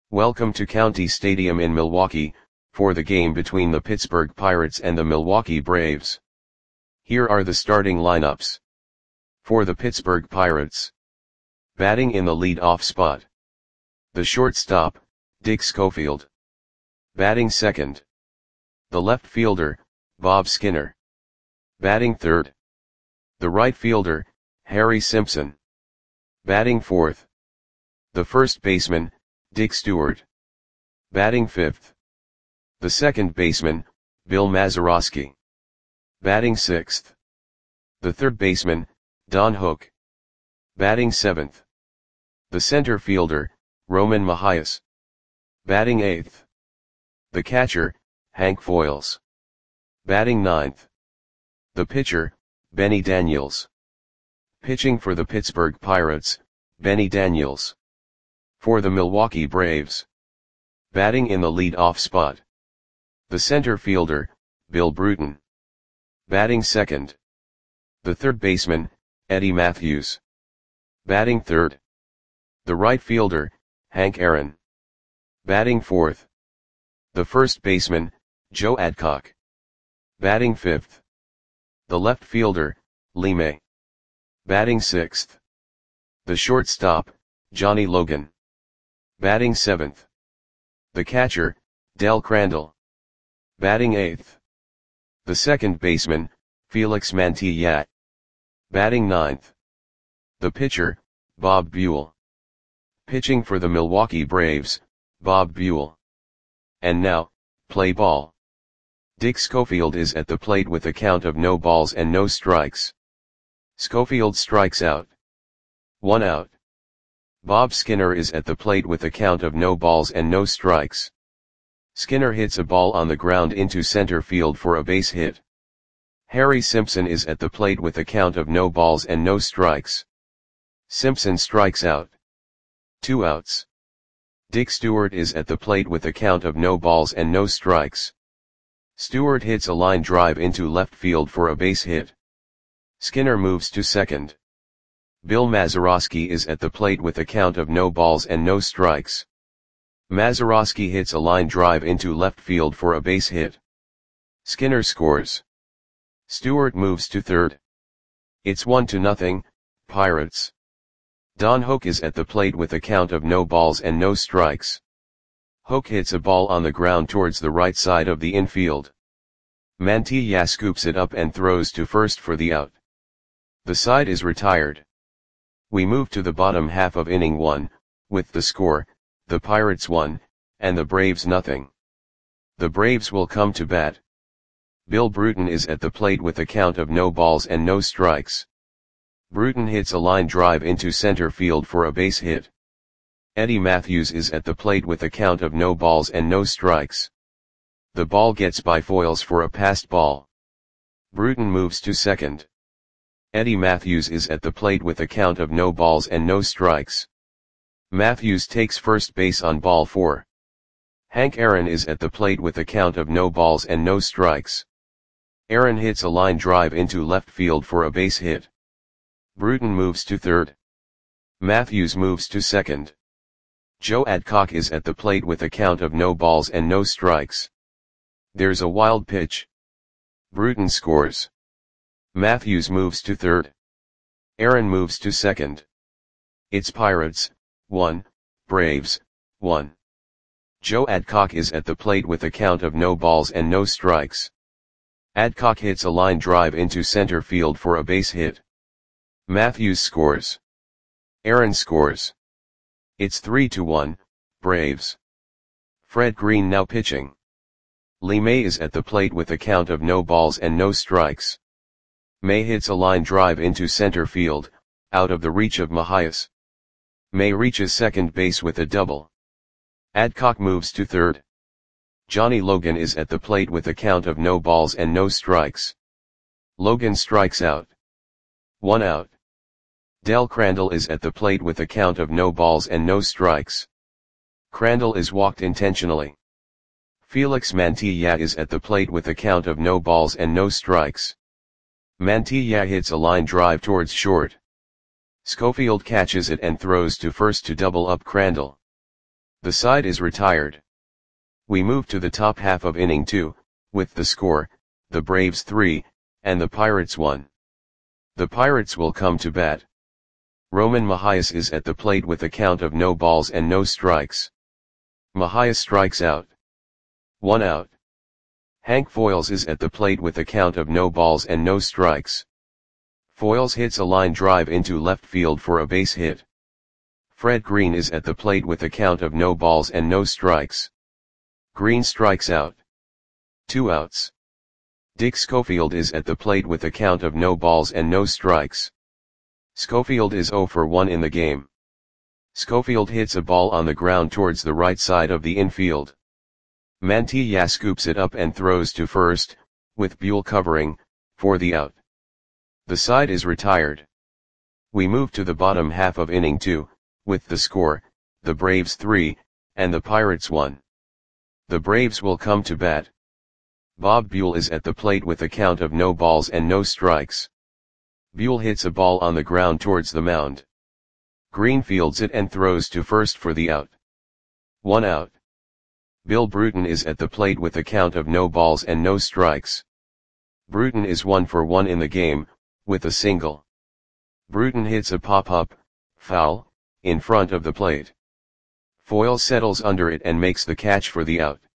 Welcome to County Stadium in Milwaukee, for the game between the Pittsburgh Pirates and the Milwaukee Braves. Here are the starting lineups. For the Pittsburgh Pirates. Batting in the lead-off spot. The shortstop, Dick Schofield. Batting second. The left fielder, Bob Skinner. Batting third. The right fielder, Harry Simpson. Batting fourth. The first baseman, Dick Stewart. Batting fifth. The second baseman, Bill Mazeroski. Batting sixth. The third baseman, Don Hook. Batting seventh. The center fielder, Roman Mahias. Batting eighth. The catcher, Hank Foils. Batting ninth. The pitcher, Benny Daniels. Pitching for the Pittsburgh Pirates, Benny Daniels. For the Milwaukee Braves. Batting in the lead-off spot. The center fielder, Bill Bruton. Batting second. The third baseman, Eddie Matthews. Batting third. The right fielder, Hank Aaron. Batting fourth. The first baseman, Joe Adcock. Batting fifth. The left fielder, Lee May. Batting sixth. The shortstop, Johnny Logan. Batting seventh. The catcher, Del Crandall. Batting eighth. The second baseman, Felix Mantilla. Batting ninth. The pitcher, Bob Buell. Pitching for the Milwaukee Braves, Bob Buell. And now, play ball. Dick Schofield is at the plate with a count of no balls and no strikes. Schofield strikes out. 1 out. Bob Skinner is at the plate with a count of no balls and no strikes. Skinner hits a ball on the ground into center field for a base hit. Harry Simpson is at the plate with a count of no balls and no strikes. Simpson strikes out. 2 outs. Dick Stewart is at the plate with a count of no balls and no strikes. Stewart hits a line drive into left field for a base hit. Skinner moves to second. Bill Mazeroski is at the plate with a count of no balls and no strikes. Mazeroski hits a line drive into left field for a base hit. Skinner scores. Stewart moves to third. It's 1-0, Pirates. Don Hook is at the plate with a count of no balls and no strikes. Hook hits a ball on the ground towards the right side of the infield. Mantilla scoops it up and throws to first for the out. The side is retired. We move to the bottom half of inning 1, with the score, the Pirates 1, and the Braves 0. The Braves will come to bat. Bill Bruton is at the plate with a count of no balls and no strikes. Bruton hits a line drive into center field for a base hit. Eddie Matthews is at the plate with a count of no balls and no strikes. The ball gets by Foils for a passed ball. Bruton moves to second. Eddie Matthews is at the plate with a count of no balls and no strikes. Matthews takes first base on ball 4. Hank Aaron is at the plate with a count of no balls and no strikes. Aaron hits a line drive into left field for a base hit. Bruton moves to third. Matthews moves to second. Joe Adcock is at the plate with a count of no balls and no strikes. There's a wild pitch. Bruton scores. Matthews moves to third. Aaron moves to second. It's Pirates, 1, Braves, 1. Joe Adcock is at the plate with a count of no balls and no strikes. Adcock hits a line drive into center field for a base hit. Matthews scores. Aaron scores. It's 3-1, Braves. Fred Green now pitching. Lee May is at the plate with a count of no balls and no strikes. May hits a line drive into center field, out of the reach of Mahias. May reaches second base with a double. Adcock moves to third. Johnny Logan is at the plate with a count of no balls and no strikes. Logan strikes out. 1 out. Del Crandall is at the plate with a count of no balls and no strikes. Crandall is walked intentionally. Felix Mantilla is at the plate with a count of no balls and no strikes. Mantilla hits a line drive towards short. Schofield catches it and throws to first to double up Crandall. The side is retired. We move to the top half of inning 2, with the score, the Braves 3, and the Pirates 1. The Pirates will come to bat. Roman Mahias is at the plate with a count of no balls and no strikes. Mahias strikes out. 1 out. Hank Foils is at the plate with a count of no balls and no strikes. Foils hits a line drive into left field for a base hit. Fred Green is at the plate with a count of no balls and no strikes. Green strikes out. 2 outs. Dick Schofield is at the plate with a count of no balls and no strikes. Schofield is 0 for 1 in the game. Schofield hits a ball on the ground towards the right side of the infield. Mantilla scoops it up and throws to first, with Buell covering, for the out. The side is retired. We move to the bottom half of inning 2, with the score, the Braves 3, and the Pirates 1. The Braves will come to bat. Bob Buell is at the plate with a count of no balls and no strikes. Buell hits a ball on the ground towards the mound. Green fields it and throws to first for the out. 1 out. Bill Bruton is at the plate with a count of no balls and no strikes. Bruton is 1 for 1 in the game, with a single. Bruton hits a pop-up, foul, in front of the plate. Foyle settles under it and makes the catch for the out.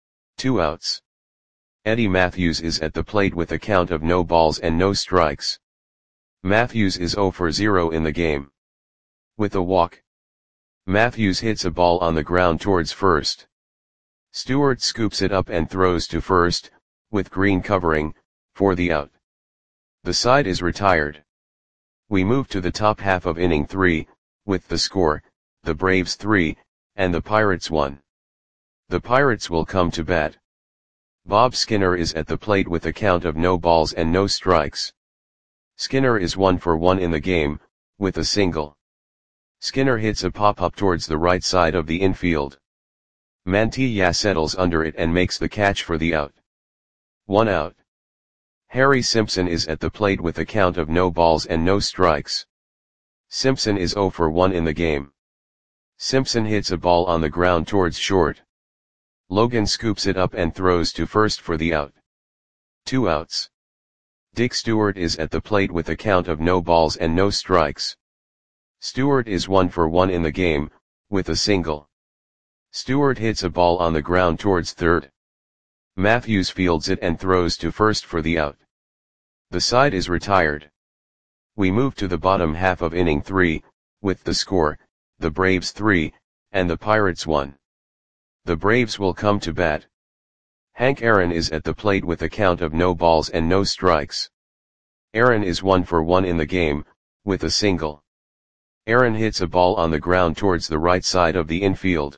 2 outs. Eddie Matthews is at the plate with a count of no balls and no strikes. Matthews is 0 for 0 in the game. With a walk. Matthews hits a ball on the ground towards first. Stewart scoops it up and throws to first, with Green covering, for the out. The side is retired. We move to the top half of inning 3, with the score, the Braves 3, and the Pirates 1. The Pirates will come to bat. Bob Skinner is at the plate with a count of no balls and no strikes. Skinner is 1 for 1 in the game, with a single. Skinner hits a pop-up towards the right side of the infield. Mantilla settles under it and makes the catch for the out. 1 out. Harry Simpson is at the plate with a count of no balls and no strikes. Simpson is 0 for 1 in the game. Simpson hits a ball on the ground towards short. Logan scoops it up and throws to first for the out. 2 outs. Dick Stewart is at the plate with a count of no balls and no strikes. Stewart is 1 for 1 in the game, with a single. Stewart hits a ball on the ground towards third. Matthews fields it and throws to first for the out. The side is retired. We move to the bottom half of inning 3, with the score, the Braves 3, and the Pirates 1. The Braves will come to bat. Hank Aaron is at the plate with a count of no balls and no strikes. Aaron is 1 for 1 in the game, with a single. Aaron hits a ball on the ground towards the right side of the infield.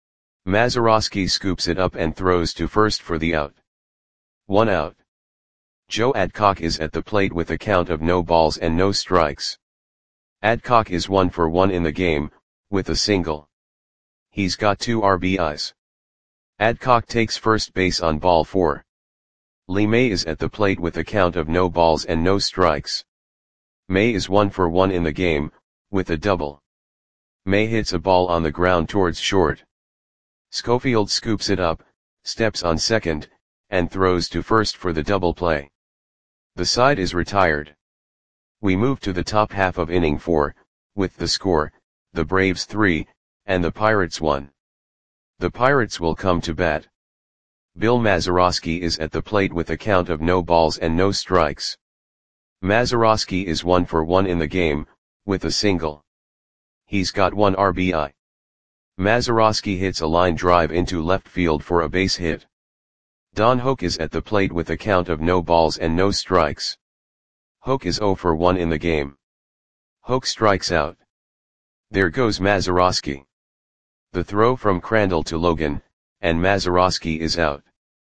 Mazeroski scoops it up and throws to first for the out. 1 out. Joe Adcock is at the plate with a count of no balls and no strikes. Adcock is 1 for 1 in the game, with a single. He's got 2 RBIs. Adcock takes first base on ball 4. Lee May is at the plate with a count of no balls and no strikes. May is 1 for 1 in the game, with a double. May hits a ball on the ground towards short. Schofield scoops it up, steps on second, and throws to first for the double play. The side is retired. We move to the top half of inning 4, with the score, the Braves 3, and the Pirates 1. The Pirates will come to bat. Bill Mazeroski is at the plate with a count of no balls and no strikes. Mazeroski is 1 for 1 in the game, with a single. He's got 1 RBI. Mazeroski hits a line drive into left field for a base hit. Don Hoke is at the plate with a count of no balls and no strikes. Hoke is 0 for 1 in the game. Hoke strikes out. There goes Mazeroski. The throw from Crandall to Logan, and Mazeroski is out.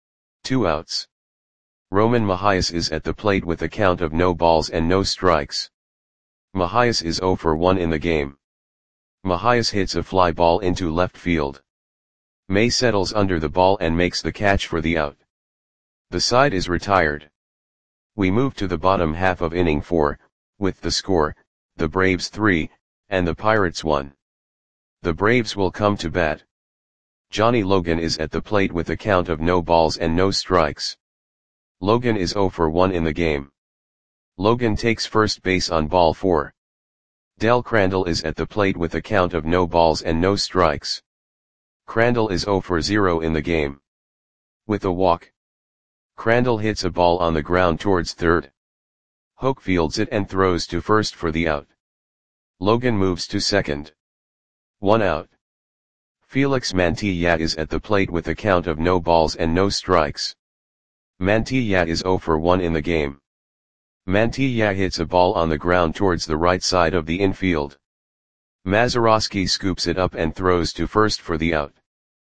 2 outs. Roman Mahias is at the plate with a count of no balls and no strikes. Mahias is 0 for 1 in the game. Mahias hits a fly ball into left field. May settles under the ball and makes the catch for the out. The side is retired. We move to the bottom half of inning 4, with the score, the Braves 3, and the Pirates 1. The Braves will come to bat. Johnny Logan is at the plate with a count of no balls and no strikes. Logan is 0 for 1 in the game. Logan takes first base on ball 4. Del Crandall is at the plate with a count of no balls and no strikes. Crandall is 0 for 0 in the game. With a walk, Crandall hits a ball on the ground towards third. Hoke fields it and throws to first for the out. Logan moves to second. 1 out. Felix Mantilla is at the plate with a count of no balls and no strikes. Mantilla is 0 for 1 in the game. Mantilla hits a ball on the ground towards the right side of the infield. Mazeroski scoops it up and throws to first for the out.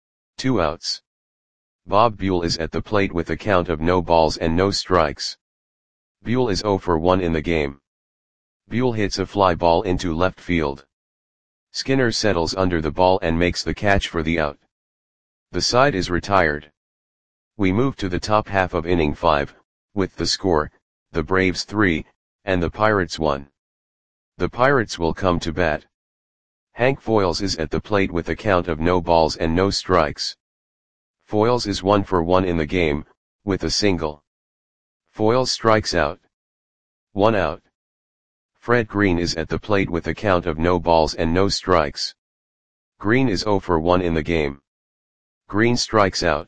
2 outs. Bob Buell is at the plate with a count of no balls and no strikes. Buell is 0 for 1 in the game. Buell hits a fly ball into left field. Skinner settles under the ball and makes the catch for the out. The side is retired. We move to the top half of inning 5, with the score, the Braves 3, and the Pirates 1. The Pirates will come to bat. Hank Foils is at the plate with a count of no balls and no strikes. Foils is 1 for 1 in the game, with a single. Foils strikes out. 1 out. Fred Green is at the plate with a count of no balls and no strikes. Green is 0 for 1 in the game. Green strikes out.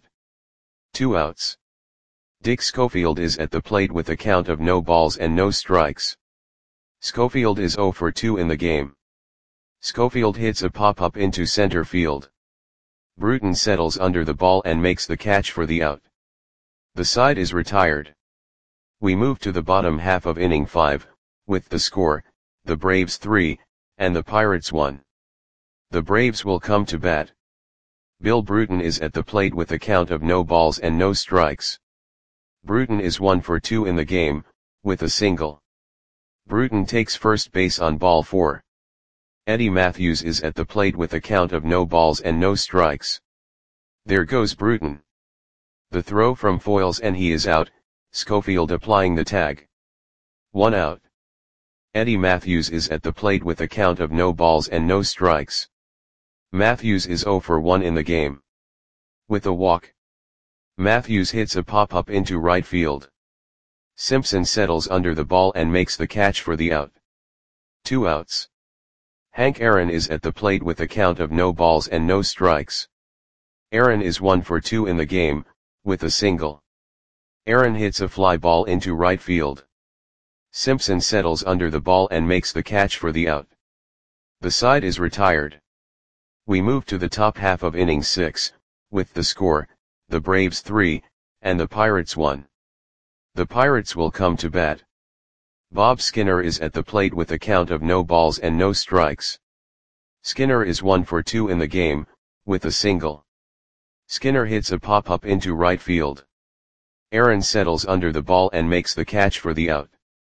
2 outs. Dick Schofield is at the plate with a count of no balls and no strikes. Schofield is 0 for 2 in the game. Schofield hits a pop-up into center field. Bruton settles under the ball and makes the catch for the out. The side is retired. We move to the bottom half of inning 5, with the score, the Braves 3, and the Pirates 1. The Braves will come to bat. Bill Bruton is at the plate with a count of no balls and no strikes. Bruton is 1 for 2 in the game, with a single. Bruton takes first base on ball 4. Eddie Matthews is at the plate with a count of no balls and no strikes. There goes Bruton. The throw from Foils and he is out, Schofield applying the tag. 1 out. Eddie Matthews is at the plate with a count of no balls and no strikes. Matthews is 0 for 1 in the game. With a walk, Matthews hits a pop-up into right field. Simpson settles under the ball and makes the catch for the out. 2 outs. Hank Aaron is at the plate with a count of no balls and no strikes. Aaron is 1 for 2 in the game, with a single. Aaron hits a fly ball into right field. Simpson settles under the ball and makes the catch for the out. The side is retired. We move to the top half of inning 6, with the score, the Braves 3, and the Pirates 1. The Pirates will come to bat. Bob Skinner is at the plate with a count of no balls and no strikes. Skinner is 1 for 2 in the game, with a single. Skinner hits a pop-up into right field. Aaron settles under the ball and makes the catch for the out.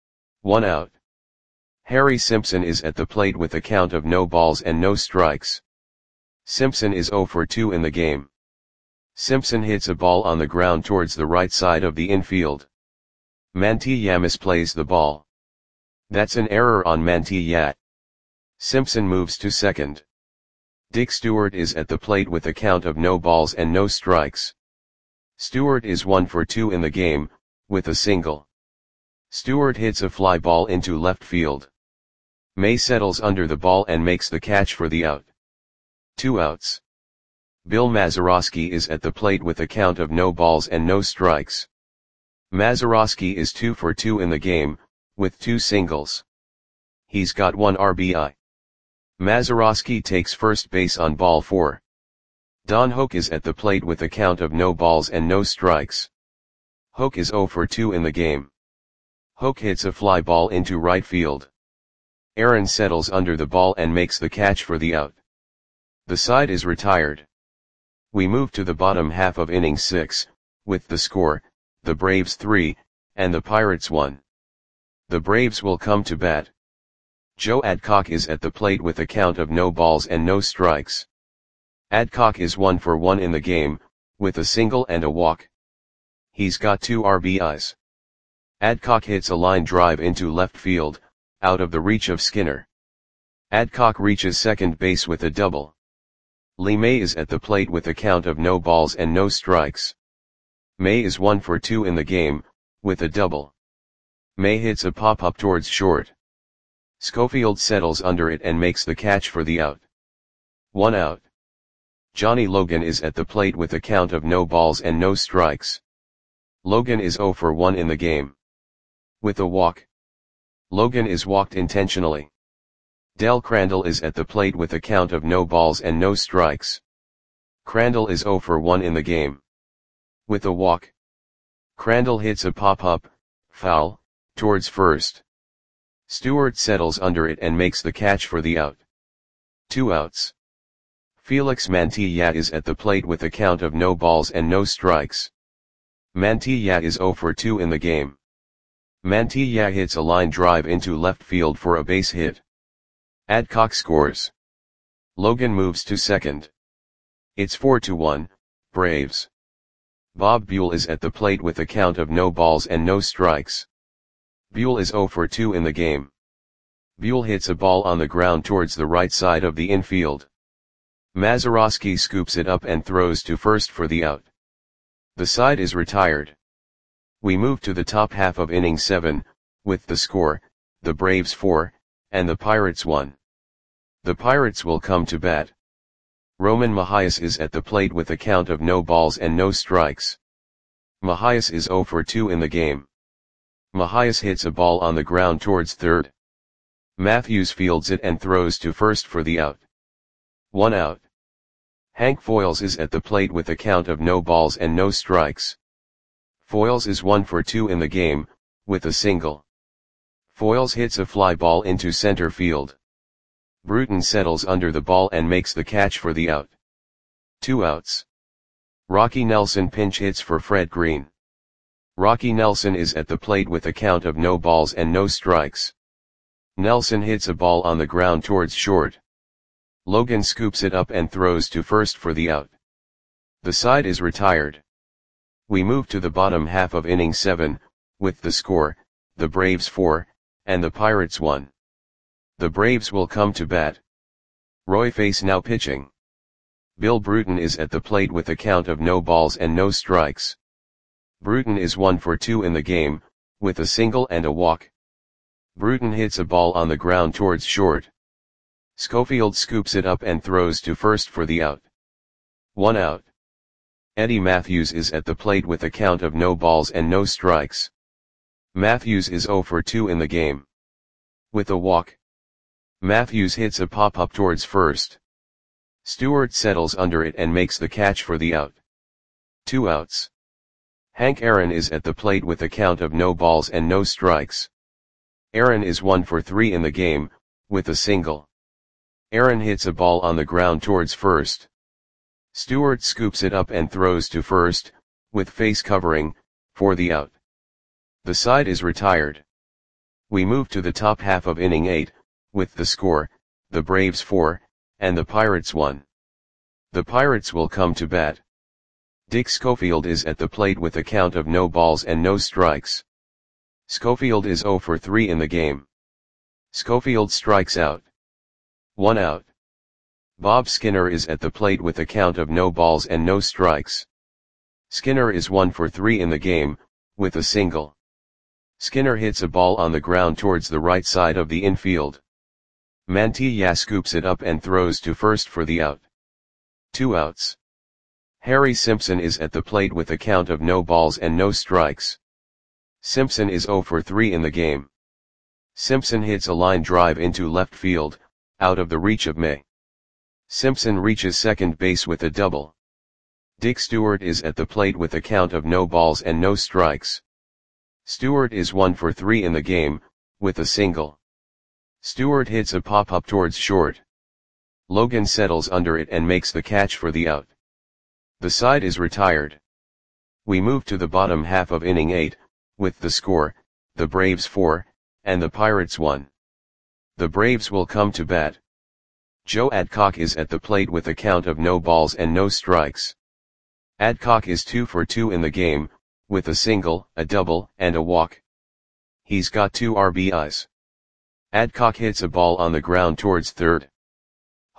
1 out. Harry Simpson is at the plate with a count of no balls and no strikes. Simpson is 0 for 2 in the game. Simpson hits a ball on the ground towards the right side of the infield. Mantilla misplays the ball. That's an error on Mantilla. Simpson moves to second. Dick Stewart is at the plate with a count of no balls and no strikes. Stewart is 1 for 2 in the game, with a single. Stewart hits a fly ball into left field. May settles under the ball and makes the catch for the out. 2 outs. Bill Mazeroski is at the plate with a count of no balls and no strikes. Mazeroski is 2 for 2 in the game, with 2 singles. He's got 1 RBI. Mazeroski takes first base on ball 4. Don Hoke is at the plate with a count of no balls and no strikes. Hoke is 0 for 2 in the game. Hoke hits a fly ball into right field. Aaron settles under the ball and makes the catch for the out. The side is retired. We move to the bottom half of inning 6, with the score, the Braves 3, and the Pirates 1. The Braves will come to bat. Joe Adcock is at the plate with a count of no balls and no strikes. Adcock is 1 for 1 in the game, with a single and a walk. He's got 2 RBIs. Adcock hits a line drive into left field, out of the reach of Skinner. Adcock reaches second base with a double. Lee May is at the plate with a count of no balls and no strikes. May is 1 for 2 in the game, with a double. May hits a pop-up towards short. Schofield settles under it and makes the catch for the out. 1 out. Johnny Logan is at the plate with a count of no balls and no strikes. Logan is 0 for 1 in the game. With a walk. Logan is walked intentionally. Del Crandall is at the plate with a count of no balls and no strikes. Crandall is 0 for 1 in the game. With a walk. Crandall hits a pop-up, foul, towards first. Stewart settles under it and makes the catch for the out. 2 outs. Felix Mantilla is at the plate with a count of no balls and no strikes. Mantilla is 0 for 2 in the game. Mantilla hits a line drive into left field for a base hit. Adcock scores. Logan moves to second. It's 4-1, Braves. Bob Buell is at the plate with a count of no balls and no strikes. Buell is 0 for 2 in the game. Buell hits a ball on the ground towards the right side of the infield. Mazeroski scoops it up and throws to first for the out. The side is retired. We move to the top half of inning 7, with the score, the Braves 4, and the Pirates 1. The Pirates will come to bat. Roman Mahias is at the plate with a count of no balls and no strikes. Mahias is 0 for 2 in the game. Mahias hits a ball on the ground towards third. Matthews fields it and throws to first for the out. 1 out. Hank Foils is at the plate with a count of no balls and no strikes. Foils is 1 for 2 in the game, with a single. Foils hits a fly ball into center field. Bruton settles under the ball and makes the catch for the out. 2 outs. Rocky Nelson pinch hits for Fred Green. Rocky Nelson is at the plate with a count of no balls and no strikes. Nelson hits a ball on the ground towards short. Logan scoops it up and throws to first for the out. The side is retired. We move to the bottom half of inning 7, with the score, the Braves 4, and the Pirates 1. The Braves will come to bat. Roy Face now pitching. Bill Bruton is at the plate with a count of no balls and no strikes. Bruton is 1 for 2 in the game, with a single and a walk. Bruton hits a ball on the ground towards short. Schofield scoops it up and throws to first for the out. 1 out. Eddie Matthews is at the plate with a count of no balls and no strikes. Matthews is 0 for 2 in the game. With a walk. Matthews hits a pop-up towards first. Stewart settles under it and makes the catch for the out. 2 outs. Hank Aaron is at the plate with a count of no balls and no strikes. Aaron is 1 for 3 in the game, with a single. Aaron hits a ball on the ground towards first. Stewart scoops it up and throws to first, with face covering, for the out. The side is retired. We move to the top half of inning 8, with the score, the Braves 4, and the Pirates 1. The Pirates will come to bat. Dick Schofield is at the plate with a count of no balls and no strikes. Schofield is 0 for 3 in the game. Schofield strikes out. 1 out. Bob Skinner is at the plate with a count of no balls and no strikes. Skinner is 1 for 3 in the game, with a single. Skinner hits a ball on the ground towards the right side of the infield. Mantilla scoops it up and throws to first for the out. 2 outs. Harry Simpson is at the plate with a count of no balls and no strikes. Simpson is 0 for 3 in the game. Simpson hits a line drive into left field, out of the reach of May. Simpson reaches second base with a double. Dick Stewart is at the plate with a count of no balls and no strikes. Stewart is 1 for 3 in the game, with a single. Stewart hits a pop-up towards short. Logan settles under it and makes the catch for the out. The side is retired. We move to the bottom half of inning 8, with the score, the Braves 4, and the Pirates 1. The Braves will come to bat. Joe Adcock is at the plate with a count of no balls and no strikes. Adcock is 2 for 2 in the game, with a single, a double, and a walk. He's got 2 RBIs. Adcock hits a ball on the ground towards third.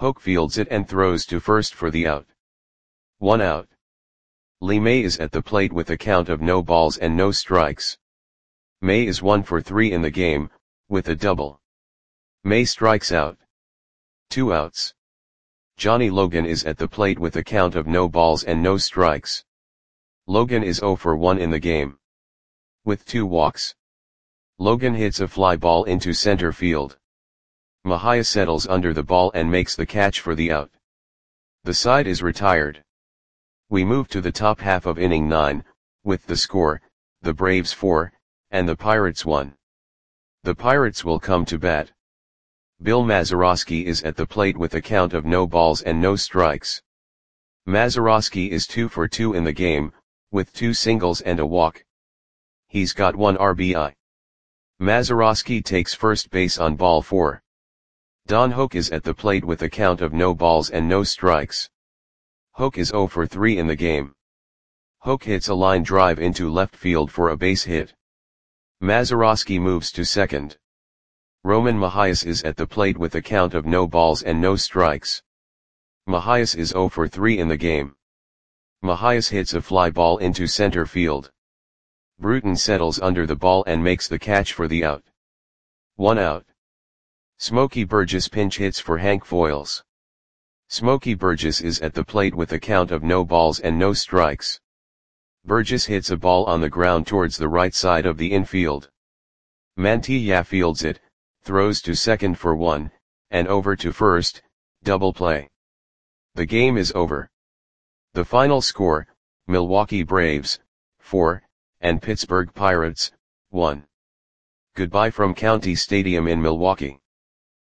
Hoke fields it and throws to first for the out. 1 out. Lee May is at the plate with a count of no balls and no strikes. May is 1 for 3 in the game, with a double. May strikes out. 2 outs. Johnny Logan is at the plate with a count of no balls and no strikes. Logan is 0 for 1 in the game. With 2 walks. Logan hits a fly ball into center field. Mahia settles under the ball and makes the catch for the out. The side is retired. We move to the top half of inning 9, with the score, the Braves 4, and the Pirates 1. The Pirates will come to bat. Bill Mazeroski is at the plate with a count of no balls and no strikes. Mazeroski is 2 for 2 in the game, with 2 singles and a walk. He's got 1 RBI. Mazeroski takes first base on ball 4. Don Hoke is at the plate with a count of no balls and no strikes. Hoke is 0 for 3 in the game. Hoke hits a line drive into left field for a base hit. Mazeroski moves to second. Roman Mahias is at the plate with a count of no balls and no strikes. Mahias is 0 for 3 in the game. Mahias hits a fly ball into center field. Bruton settles under the ball and makes the catch for the out. 1 out. Smokey Burgess pinch hits for Hank Foils. Smokey Burgess is at the plate with a count of no balls and no strikes. Burgess hits a ball on the ground towards the right side of the infield. Mantilla fields it, throws to second for 1, and over to first, double play. The game is over. The final score, Milwaukee Braves, 4, and Pittsburgh Pirates, 1. Goodbye from County Stadium in Milwaukee.